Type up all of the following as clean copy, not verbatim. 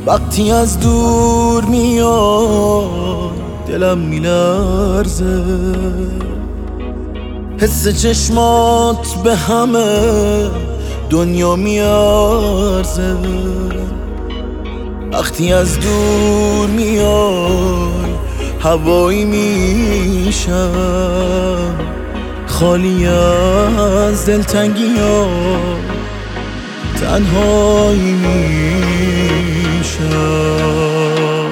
وقتی از دور میاد دلم میلرزه، حس چشمات به همه دنیا میارزه. وقتی از دور میای هوایی میشم، خالی از دلتنگی ها تنهایی میشم.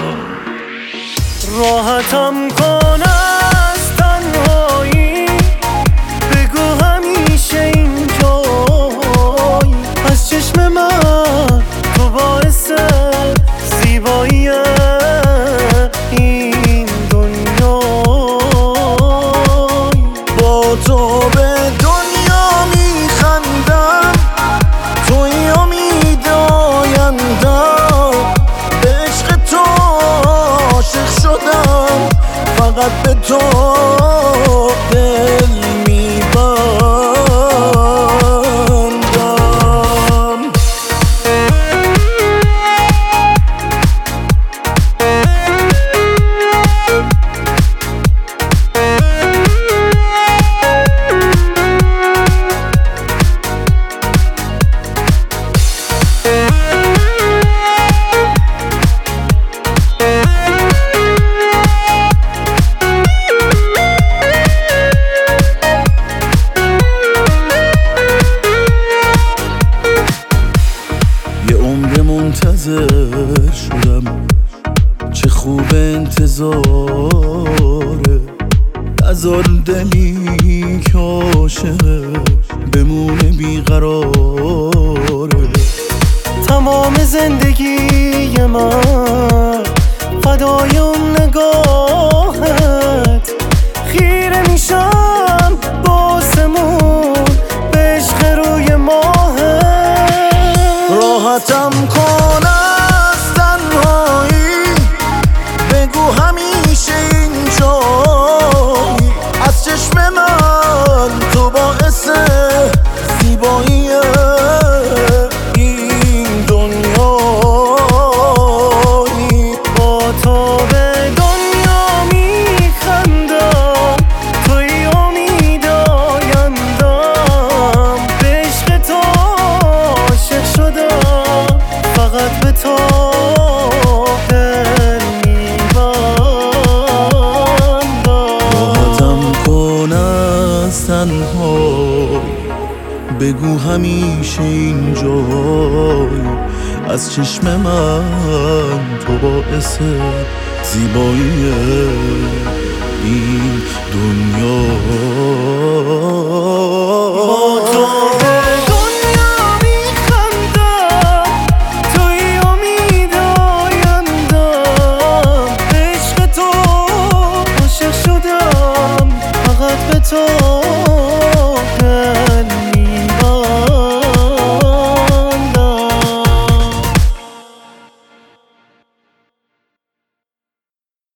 راحتم کن از تنهایی، بگو همیشه اینجایی. از چشم من تو باعث زیبایی این دنیایی. با تو به دنیا میخندم، توی امید آیندم. به عشق تو عاشق شدم، فقط به تو دل میبندم. منتظر شدم، چه خوب انتظاره. نذار دلی که عاشقه بمونه بیقراره. تمام زندگی من فدای اون نگاهت، خیره میشم با آسمون به عشق روی ماهت. راحتم کن از تنهایی، بگو همیشه اینجایی. از چشم من تو باعث زیبایی این دنیایی. با تو به دنیا میخندم، توی امید آیندم. به عشق تو عاشق شدم، فقط به تو دل میبندم. راحتم کن از تنهایی، بگو همیشه اینجایی. از چشم من تو باعث زیبایی این دنیا. تو